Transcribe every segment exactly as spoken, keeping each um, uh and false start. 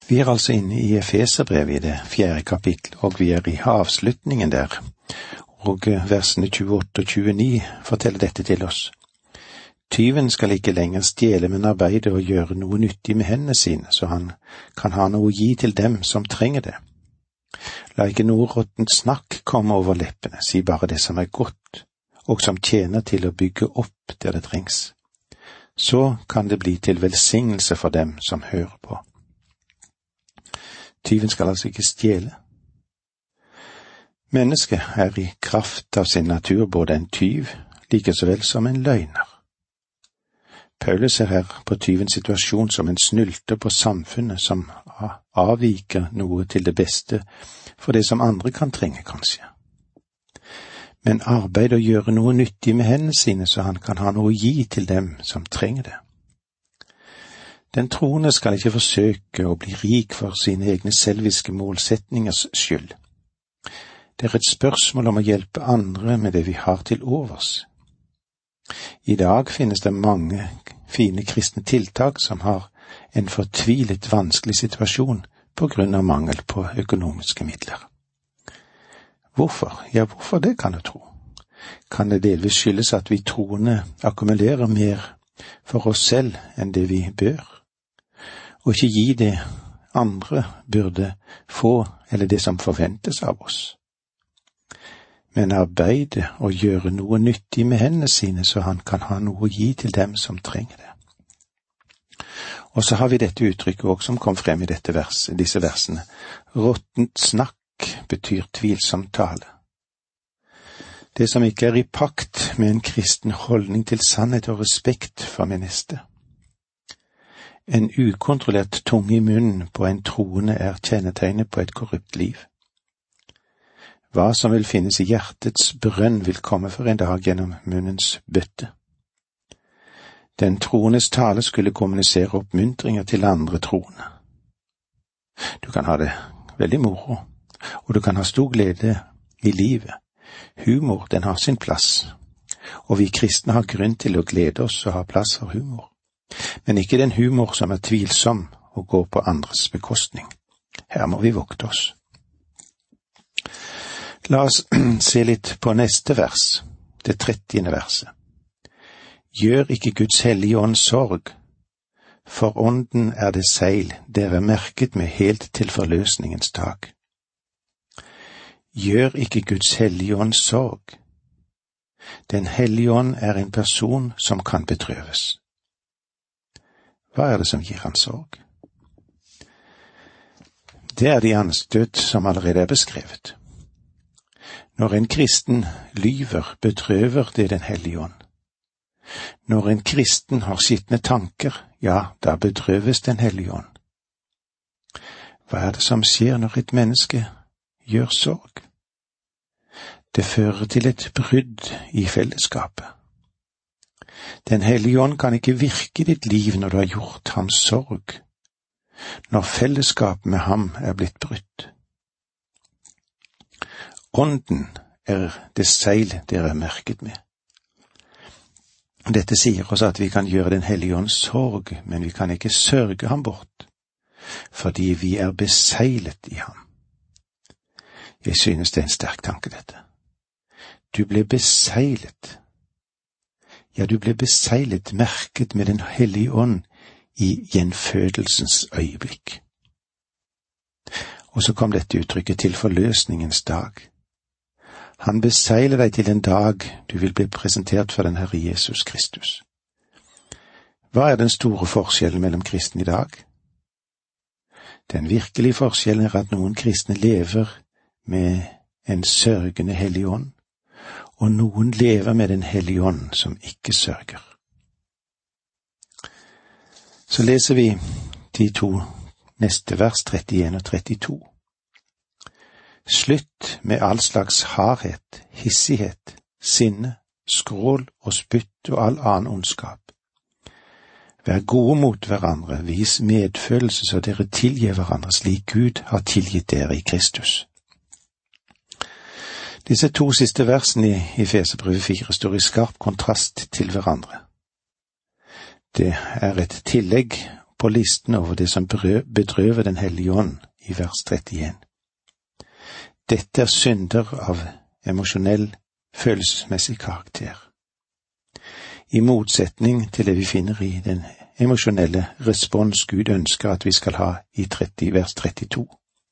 Vi er altså inne i Efeserbrevet i det fjerde kapittel, og vi er i avslutningen der, og versene tjueåtte og tjueni forteller dette til oss. Tyven skal ikke lenger stjele, men arbeide og gjøre noe nyttig med hendene sine, så han kan ha noe å gi til dem som trenger det. La ikke noe råttent snakk komme over leppene, si bare det som er godt, og som tjener til å bygge opp der det trengs. Så kan det bli til velsignelse for dem som hører på. Tyven skal altså ikke stjele. Mennesket er i kraft av sin natur både en tyv, like så vel som en løgner. Paulus ser her på tyvens situasjon som en snylter på samfunnet som avviker noe til det beste for det som andre kan trenge, kanskje. Men arbeid og gjøre noe nyttig med hendene sine så han kan ha noe å gi til dem som trenger det. Den troende skal ikke forsøke å bli rik for sine egne selviske målsetningers skyld. Det er et spørsmål om å hjelpe andre med det vi har til overs. I dag finnes det mange fine kristne tiltak som har en fortvilet vanskelig situasjon på grunn av mangel på økonomiske midler. Hvorfor? Ja, hvorfor det kan du tro? Kan det delvis skyldes at vi troende akkumulerer mer for oss selv enn det vi bør, og ikke gi det andre burde få, eller det som forventes av oss? Men arbeide og gjøre noe nyttig med hendene sine, så han kan ha noe å gi til dem som trenger det. Og så har vi dette uttrykket også som kom frem i dette vers, disse versene. Råttent snakk betyr tvilsom tale. Det som ikke er i pakt med en kristen holdning til sannhet og respekt for min neste. En ukontrollert tunge i munnen på en troende er kjennetegnet på et korrupt liv. Hva som vil finnes i hjertets brønn vil komme for en dag gjennom munnens bøtte. Den troendes tale skulle kommunisere oppmuntringer til andre troende. Du kan ha det veldig moro, og du kan ha stor glede i livet. Humor, den har sin plass, og vi kristne har grunn til å glede oss og ha plass for humor. Men ikke den humor som er tvilsom og går på andres bekostning. Her må vi vokte oss. La oss se litt på neste vers, det trettiende verset. Gjør ikke Guds hellige ånd sorg, for ånden er det seil dere er merket med helt til forløsningens dag. Gjør ikke Guds hellige ånd sorg. Den hellige ånd er en person som kan betrøves. Hva er det som gir han sorg? Det er de anstøt som allerede er beskrevet. Når en kristen lyver, betrøver det den hellige ånd. Når en kristen har skitne tanker, ja, da betrøves den hellige ånd. Hva er det som skjer når et menneske gjør sorg? Det fører til et brudd i fellesskapet. Den hellige ånd kan ikke virke i ditt liv når du har gjort ham sorg, når fellesskap med ham er blitt brutt. Ånden er det seil dere er merket med. Dette sier oss at vi kan gjøre den hellige ånd sorg, men vi kan ikke sørge ham bort, fordi vi er beseilet i ham. Jeg synes det er en sterk tanke, dette. Du ble beseilet. Ja, du ble beseilet, merket med den hellige ånd i gjenfødelsens øyeblikk. Og så kom dette uttrykket til forløsningens dag. Han beseiler deg til en dag du vil bli presentert for den Herre Jesus Kristus. Hva er den store forskjellen mellom kristne i dag? Den virkelige forskjellen er at noen kristne lever med en sørgende hellig ånd, og noen lever med den hellige ånd som ikke sørger. Så leser vi de to neste vers, trettien og trettito. Slutt med all slags hardhet, hissighet, sinne, skrål og spytt og all annen ondskap. Vær gode mot hverandre, vis medfølelse så dere tilgir hverandre slik Gud har tilgitt dere i Kristus. Disse to siste versene i Efeserbrevet fire står i skarp kontrast til hverandre. Det er et tillegg på listen over det som bedrøver Den hellige ånd i vers trettien. Dette er synder av emosjonell, følelsesmessig karakter. I motsetning til det vi finner i den emosjonelle respons Gud ønsker at vi skal ha i tretti, vers trettito.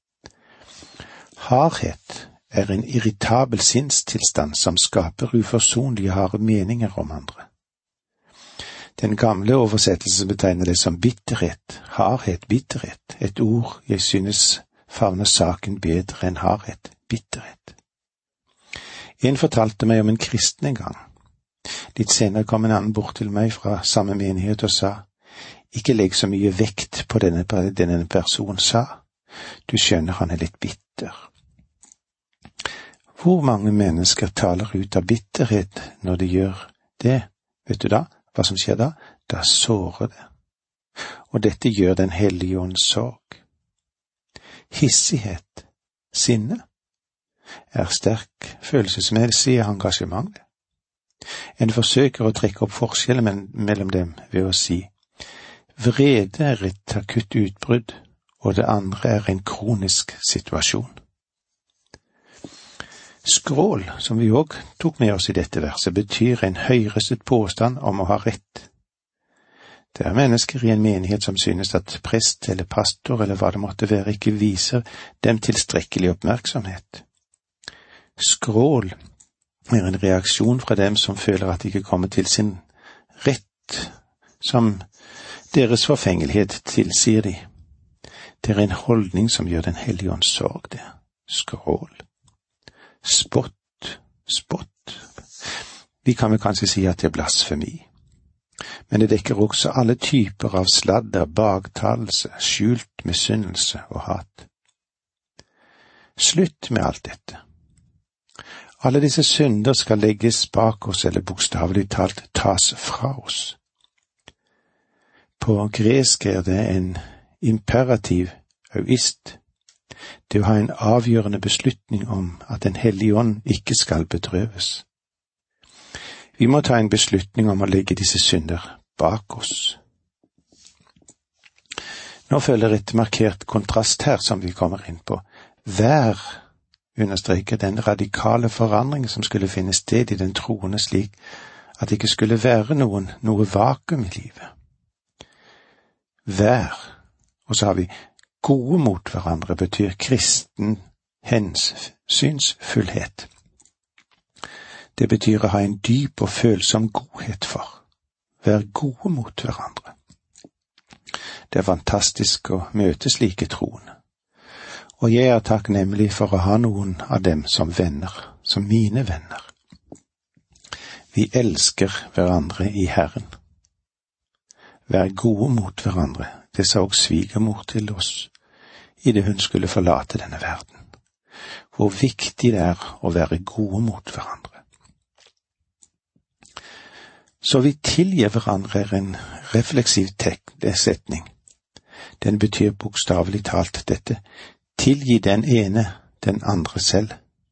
Hardhet er en irritabel sinnstilstand som skaper uforsonlige harde meninger om andre. Den gamle oversettelsen betegner det som bitterhet, hardhet, bitterhet, et ord jeg synes favner saken bedre enn hardhet, bitterhet. En fortalte meg om en kristen en gang. Litt senere kom en annen bort til meg fra samme menighet og sa, ikke legg så mye vekt på denne, denne personen sa, du skjønner han er litt bitter. Hvor mange mennesker taler ut av bitterhet når de gjør det? Vet du da, hva som skjer da? Da sårer det. Og dette gjør Den hellige ånds sorg. Hissighet, sinne, er sterk følelsesmessig engasjement. En forsøker å trekke opp forskjellen mellom dem ved å si, vrede er et akutt utbrudd, og det andre er en kronisk situasjon. Skrål, som vi også tok med oss i dette verset, betyr en høyrøstet påstand om å ha rett. Det er mennesker i en menighet som synes at prest eller pastor eller hva det måtte være ikke viser dem tilstrekkelig oppmerksomhet. Skrål er en reaksjon fra dem som føler at de ikke kommer til sin rett, som deres forfengelighet tilsier de. Det er en holdning som gjør Den hellige ånds sorg, det. Skrål. Spott, spott. Vi kan vel kanskje si at det er blasfemi. Men det dekker også alle typer av sladder, baktalelse, skjult misunnelse og hat. Slutt med alt dette. Alle disse synder skal legges bak oss, eller bokstavelig talt tas fra oss. På gresk er det en imperativ auist, det å ha en avgjørende beslutning om at Den hellige ånd ikke skal bedrøves. Vi må ta en beslutning om å legge disse synder bak oss. Nå følger et markert kontrast her som vi kommer inn på. Hver understreker den radikale forandring som skulle finne sted i den troende slik at det ikke skulle være noen, noe vakuum i livet. Hver, og så har vi gode mot hverandre, betyr kristen hensynsfullhet. Det betyr å ha en dyp og følsom godhet for. Vær gode mot hverandre. Det er fantastisk å møte slike troende. Og jeg er takknemlig for å ha noen av dem som venner, som mine venner. Vi elsker hverandre i Herren. Vær gode mot hverandre, det sa også svigermor til oss, i det hun skulle forlate denne verden. Hvor viktig det er å være gode mot hverandre. Så vi tilgir hverandre er en refleksiv setning. Den betyr bokstavelig talt dette, tilgi den ene, den andre selv.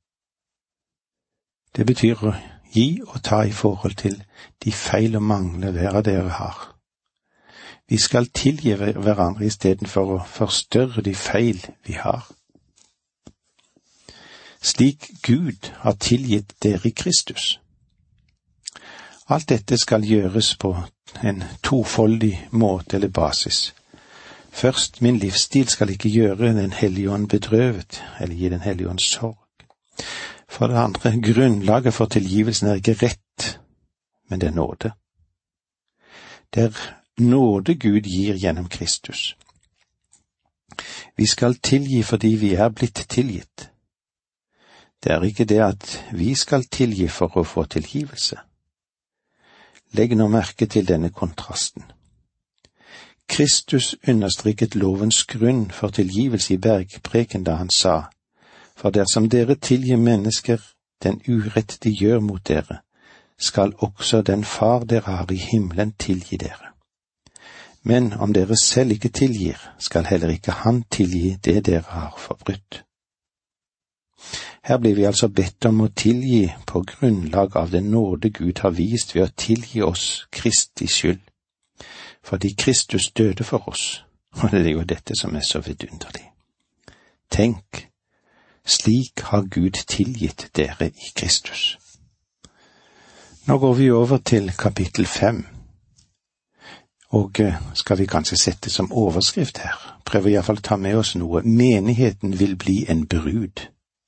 Det betyr å gi og ta i forhold til de feil og mangler hver av dere har. Vi skal tilgi hverandre i stedet for å forstørre de feil vi har. Slik Gud har tilgitt dere i Kristus. Alt dette skal gjøres på en tofoldig måte eller basis. Først, min livsstil skal ikke gjøre Den hellige ånd bedrøvet, eller gi Den hellige ånd sorg. For det andre, grunnlaget for tilgivelsen er ikke rett, men det er nåde. Det er nåde Gud gir gjennom Kristus. Vi skal tilgi fordi vi er blitt tilgitt. Det er ikke det at vi skal tilgi for å få tilgivelse. Legg nå merke til denne kontrasten. Kristus understreket lovens grunn for tilgivelse i bergpreken da han sa, for dersom dere tilgir mennesker den urett de gjør mot dere, skal også den far dere har i himmelen tilgi dere. Men om dere selv ikke tilgir, skal heller ikke han tilgi det dere har forbrutt. Her blir vi altså bedt om å tilgi på grunnlag av den nåde Gud har vist ved å tilgi oss Kristi skyld. fordi Kristus døde for oss, og det er jo dette som er så vidunderlig. Tenk, slik har Gud tilgitt dere i Kristus. Nå går vi over til kapittel fem, og skal vi kanskje sette som overskrift her, prøver i hvert fall å ta med oss noe. Menigheten vil bli en brud.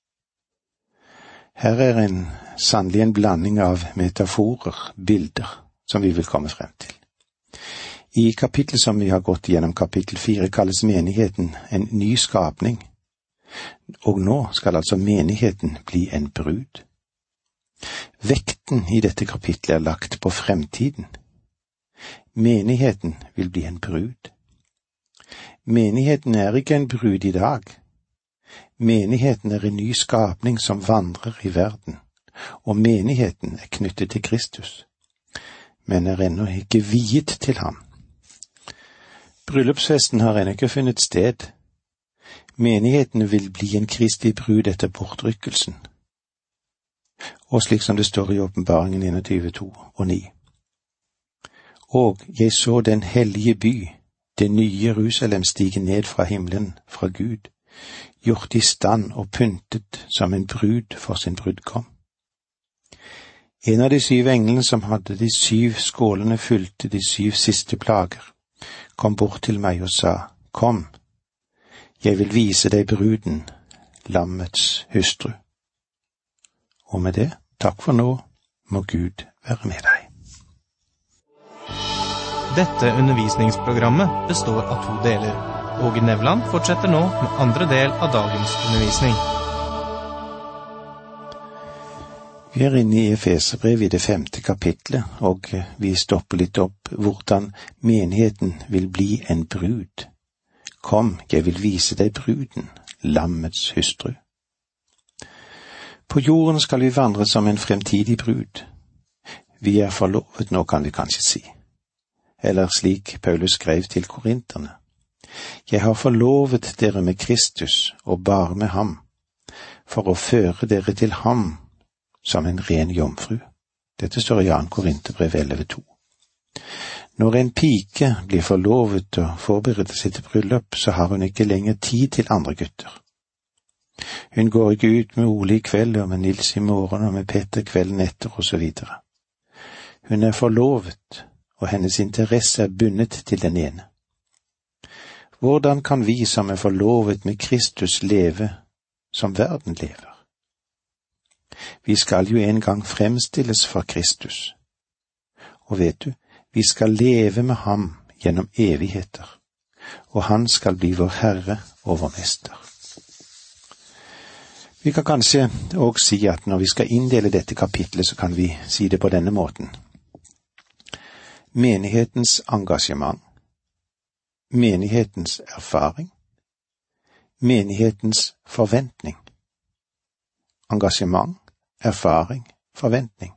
Her er en, sannelig en blanding av metaforer, bilder, som vi vil komme frem til. I kapittel som vi har gått gjennom, kapittel fire, kalles menigheten en ny skapning. Og nå skal altså menigheten bli en brud. Vekten i dette kapitlet er lagt på fremtiden. Menigheten vil bli en brud. Menigheten er ikke en brud i dag. Menigheten er en ny skapning som vandrer i verden, og menigheten er knyttet til Kristus, men er ennå ikke viet til ham. Bryllupsfesten har ennå ikke funnet sted. Menigheten vil bli en Kristi brud etter bortrykkelsen, og slik som det står i Åpenbaringen enogtyve to og ni. Og jeg så den hellige by, det nye Jerusalem, stige ned fra himmelen, fra Gud, gjort i stand og pyntet som en brud for sin brudgom. En av de syv englene som hadde de syv skålene fylte de syv siste plager, kom bort til meg og sa, kom, jeg vil vise deg bruden, lammets hustru. Og med det, takk for nå, må Gud være med deg. Dette undervisningsprogrammet består av to deler. Åge Nevland fortsetter nå med andre del av dagens undervisning. Vi er inne i Efeserbrev i det femte kapitlet, og vi stopper litt opp hvordan menigheten vil bli en brud. Kom, jeg vil vise deg bruden, lammets hustru. På jorden skal vi vandre som en fremtidig brud. Vi er forlovet nå, kan vi kanskje si. Eller slik Paulus skrev til korinterne. Jeg har forlovet dere med Kristus og bare med ham, for å føre dere til ham som en ren jomfru. Dette står i andre Korinterbrev elleve to. Når en pike blir forlovet og forbereder seg til bryllup, så har hun ikke lenger tid til andre gutter. Hun går ikke ut med Ole i kveld og med Nils i morgen og med Petter kvelden etter og så videre. Hun er forlovet, og hennes interesse er bundet til den ene. Hvordan kan vi som er forlovet med Kristus leve som verden lever? Vi skal jo en gang fremstilles for Kristus. Og vet du, vi skal leve med ham gjennom evigheter, og han skal bli vår Herre og vår Mester. Vi kan kanskje også si at når vi skal inndele dette kapitlet, så kan vi si det på denne måten. Menighetens engasjement, menighetens erfaring, menighetens forventning. Engasjement, erfaring, forventning.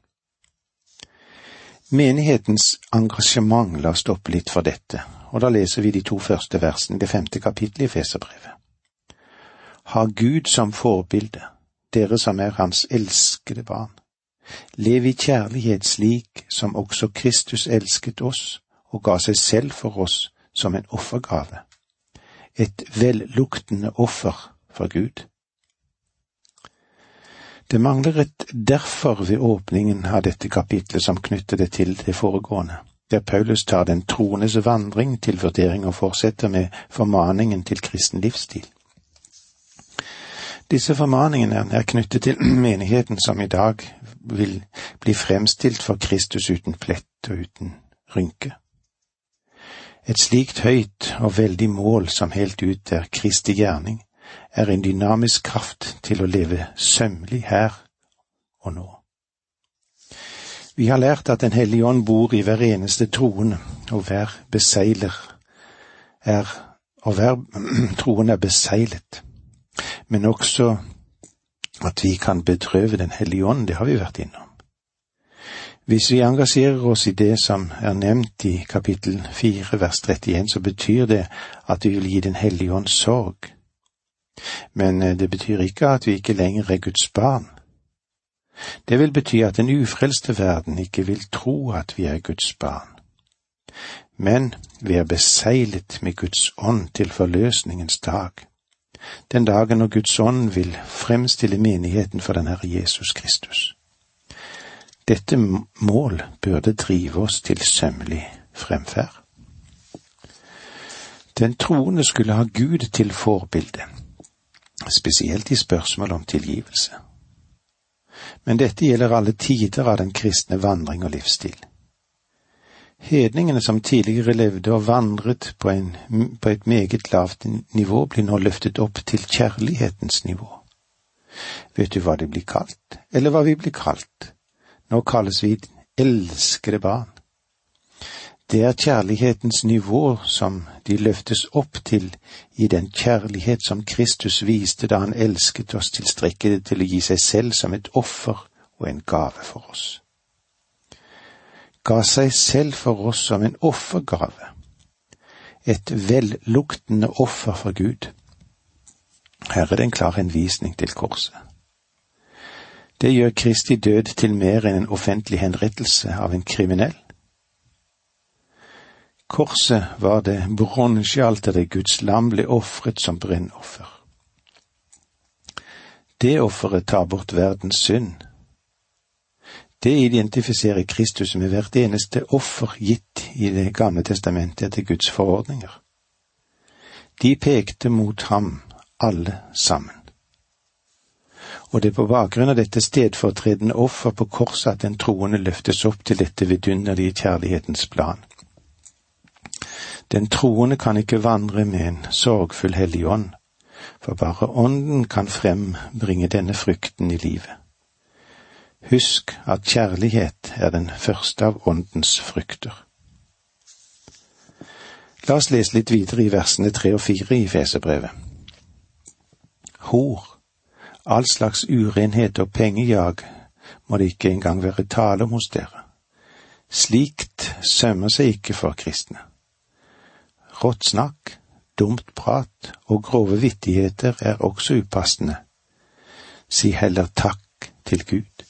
Menighetens engasjement, la oss stoppe litt for dette, og da leser vi de to første versene i det femte kapittelet i Efeserbrevet. Ha Gud som forbilde, dere som er hans elskede barn. Lev i kjærlighet slik som også Kristus elsket oss og ga seg selv for oss som en offergave, et velluktende offer for Gud. Det mangler et derfor ved åpningen av dette kapitlet som knytter det til det foregående, der Paulus tar den troendes vandring til vurdering og fortsetter med formaningen til kristen livsstil. Disse formaningene er knyttet til menigheten som i dag vil bli fremstilt for Kristus uten plett og uten rynke. Et slikt høyt og veldig mål som helt ut er Kristi gjerning, er en dynamisk kraft til å leve sømmelig her og nå. Vi har lært at Den hellige ånd bor i hver eneste troende, og hver beseiler er, og hver troende er beseilet. Men også at vi kan betrøve Den hellige ånd, det har vi vært innom. Hvis vi engasjerer oss i det som er nevnt i kapittel fire, vers trettien, så betyr det at vi vil gi Den hellige ånd sorg. Men det betyr ikke at vi ikke lenger er Guds barn. Det vil bety at den ufrelste verden ikke vil tro at vi er Guds barn. men vi er beseglet med Guds ånd til forløsningens dag, den dagen når Guds ånd vil fremstille menigheten for den Herre Jesus Kristus. Dette mål burde drive oss til sømmelig fremferd. Den troende skulle ha Gud til forbilde, spesielt i spørsmål om tilgivelse. Men dette gjelder alle tider av den kristne vandring og livsstil. Hedningene som tidligere levde og vandret på, en, på et meget lavt nivå, blir nå løftet opp til kjærlighetens nivå. Vet du hva de blir kalt, eller hva vi blir kalt? Nå kalles vi elskede barn. Det er kjærlighetens nivå som de løftes opp til i den kjærlighet som Kristus viste da han elsket oss tilstrekkelig til å gi seg selv som et offer og en gave for oss. Ga seg selv for oss som en offergave, et velluktende offer for Gud. Her er det en klar henvisning til korset. Det gjør Kristi død til mer enn en offentlig henrettelse av en kriminell. Korset var det bronsealter der Guds lam ble offret som brennoffer. Det offeret tar bort verdens synd. Det identifiserer Kristus med hvert eneste offer gitt i Det gamle testamentet etter Guds forordninger. De pekte mot ham alle sammen. Og det er på bakgrunn av dette stedfortredende offer på korset at den troende løftes opp til dette vidunderlige kjærlighetens plan. Den troende kan ikke vandre med en sorgfull hellig ånd, for bare ånden kan frembringe denne frukten i livet. Husk at kjærlighet er den første av åndens frukter. La oss lese litt videre i versene tre og fire i Efeserbrevet. Hor, all slags urenhet og pengejag må det ikke engang være tale om hos dere. Slikt sømmer seg ikke for kristne. Rått snakk, dumt prat og grove vittigheter er også upassende. Si heller takk til Gud.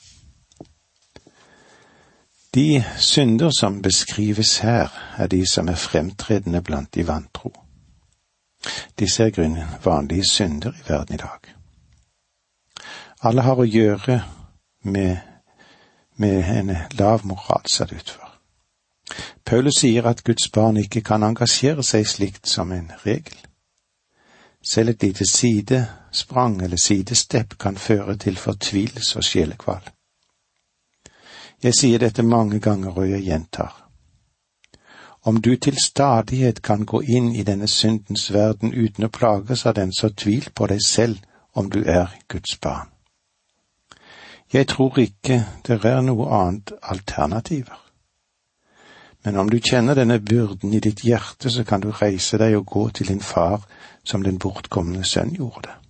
De synder som beskrives her, er de som er fremtredende blant de vantro. Disse er grunnen vanlige synder i verden i dag. Alle har å gjøre med, med en lav moral, ser det ut for. Paulus sier at Guds barn ikke kan engasjere seg slikt som en regel. Selv et lite sidesprang eller sidestepp kan føre til fortvilelse og sjelekval. Jeg sier dette mange ganger, og jeg gjentar. Om du til stadighet kan gå inn i denne syndens verden uten å plages av den, så tvil på deg selv om du er Guds barn. Jeg tror ikke det er noe annet alternativer. Men om du kjenner denne byrden i ditt hjerte, så kan du reise deg og gå til din far som den bortkomne sønn gjorde det.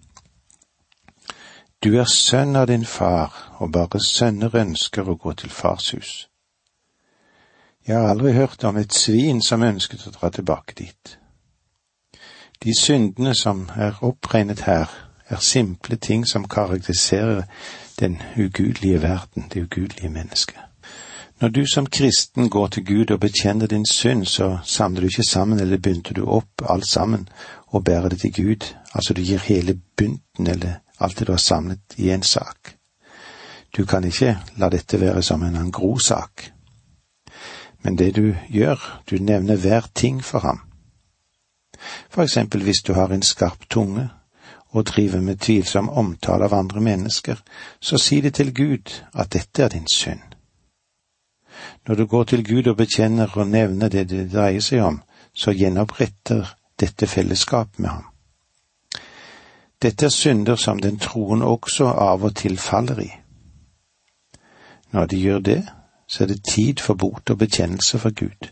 Du er sønn av din far, og bare sønner ønsker å gå til fars hus. Jeg har aldri hørt om et svin som ønsket å dra tilbake dit. De syndene som er oppregnet her, er simple ting som karakteriserer den ugudelige verden, det ugudelige mennesket. Når du som kristen går til Gud og bekjenner din synd, så samler du ikke sammen eller bunter du opp alt sammen og bærer det til Gud. Altså du gir hele bunten eller alt det du har samlet i en sak. Du kan ikke la dette være som en angro-sak. Men det du gjør, du nevner hver ting for ham. For eksempel hvis du har en skarp tunge og driver med tvilsom omtale av andre mennesker, så si det til Gud at dette er din synd. Når du går til Gud og bekjenner og nevner det det dreier seg om, så gjenoppretter dette fellesskap med ham. Dette er synder som den troen også av og til faller i. Når de gjør det, så er det tid for bot og bekjennelse for Gud.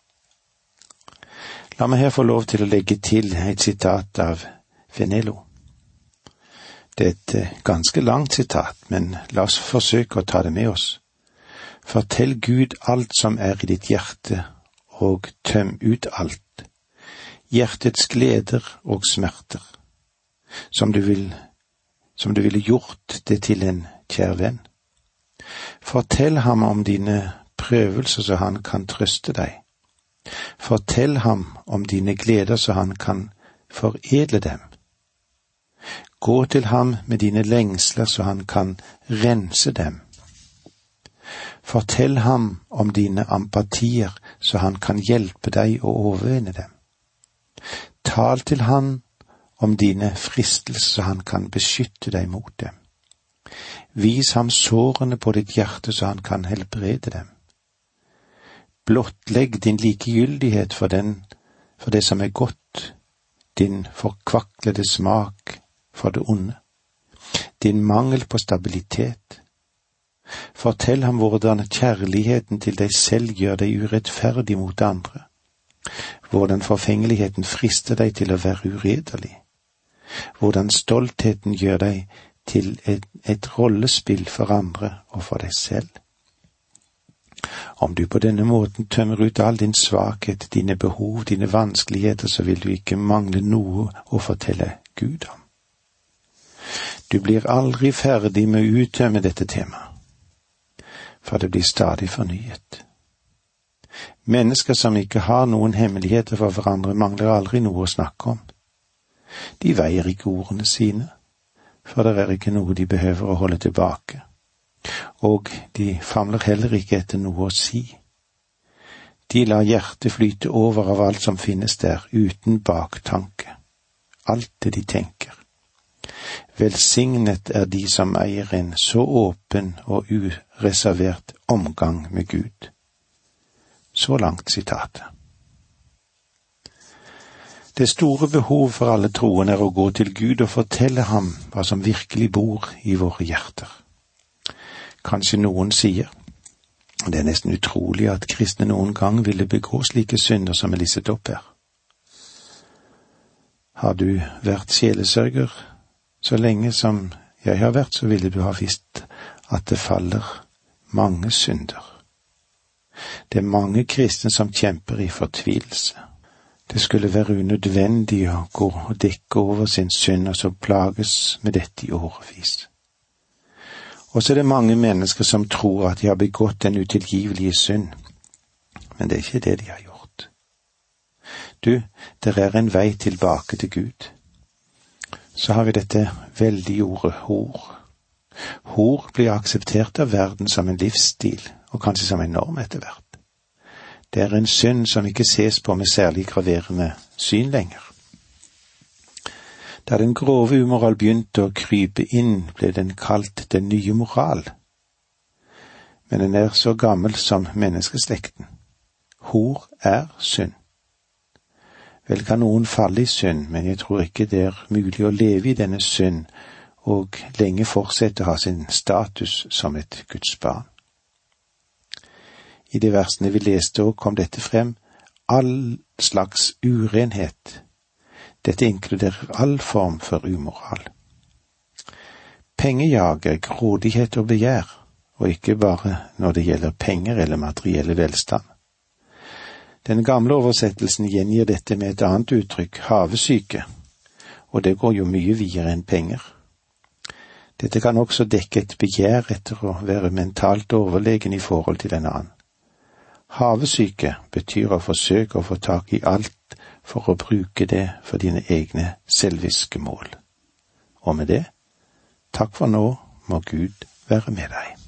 La meg her få lov til å legge til et sitat av Venelo. Det er et ganske langt sitat, men la oss forsøke å ta det med oss. Fortell Gud alt som er i ditt hjerte, og tøm ut alt. Hjertets gleder og smerter, som du vil, som du ville gjort det til en kjær venn. Fortell ham om dine prøvelser så han kan trøste deg. Fortell ham om dine gleder så han kan foredle dem. Gå til ham med dine lengsler så han kan rense dem. Fortell ham om dine ampatier så han kan hjelpe deg å overvinne dem. Tal til han om dine fristelser så han kan beskytte deg mot dem. Vis ham sårene på ditt hjerte så han kan helbrede dem. Blottlegg din likegyldighet for, den, for det som er godt, din forkvaklede smak for det onde, din mangel på stabilitet. Fortell ham hvordan kjærligheten til deg selv gjør deg urettferdig mot andre, hvordan forfengeligheten frister deg til å være uredelig, hvordan stoltheten gjør deg til et, et rollespill for andre og for deg selv. Om du på denne måten tømmer ut all din svakhet, dine behov, dine vanskeligheter, så vil du ikke mangle noe å fortelle Gud om. Du blir aldri ferdig med å uttømme dette temaet, for det blir stadig fornyet. Mennesker som ikke har noen hemmeligheter for hverandre, mangler aldri noe å snakke om. De veier ikke ordene sine, for det er ikke noe de behøver å holde tilbake. Og de famler heller ikke etter noe å si. De lar hjertet flyte over av alt som finnes der, uten baktanke. Alt det de tenker. Velsignet er de som eier en så åpen og ureservert omgang med Gud. Så langt sitatet. Det store behov for alle troende er å gå til Gud og fortelle ham hva som virkelig bor i våre hjerter. Kanskje noen sier, det er nesten utrolig at kristne noen gang ville begå slike synder som er listet opp her. Har du vært sjelesørger så lenge som jeg har vært, så ville du ha visst at det faller mange synder. Det er mange kristne som kjemper i fortvilelse. Det skulle være unødvendig å gå og dekke over sin synd og så plages med dette i årevis. Og så er det mange mennesker som tror at de har begått den utilgivelige synd. Men det er ikke det de har gjort. Du, det er en vei tilbake til Gud. Så har vi dette veldige ordet hor. Hor blir akseptert av verden som en livsstil, og kanskje som en norm etter hvert. Det er en synd som ikke ses på med særlig graverende syn lenger. Da den grove umoral begynte å krype inn, ble den kalt den nye moral. Men den er så gammel som menneskeslekten. Hor er synd. Vel kan noen falle i synd, men jeg tror ikke det er mulig å leve i denne synd og lenge fortsette å ha sin status som et Guds barn. I de versene vi leste også kom dette frem, all slags urenhet. Dette inkluderer all form for umoral. Pengejag er grådighet og begjær, og ikke bare når det gjelder penger eller materielle velstand. Den gamle oversettelsen gjengir dette med et annet uttrykk, havesyke, og det går jo mye videre enn penger. Dette kan også dekke et begjær etter å være mentalt overlegen i forhold til en annen. Havesyke betyr å forsøke å få tak i alt for å bruke det for dine egne selviske mål. Og med det, takk for nå, må Gud være med deg.